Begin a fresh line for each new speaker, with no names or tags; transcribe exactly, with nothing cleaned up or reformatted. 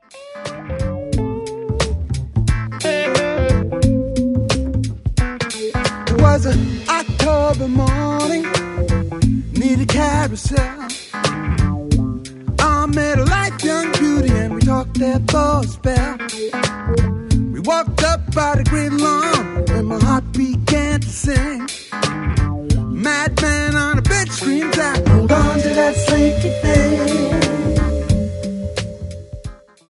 It was an October morning near the carousel. I met a light young beauty and we talked there for a spell. We walked up by the great lawn and my heart began to sing.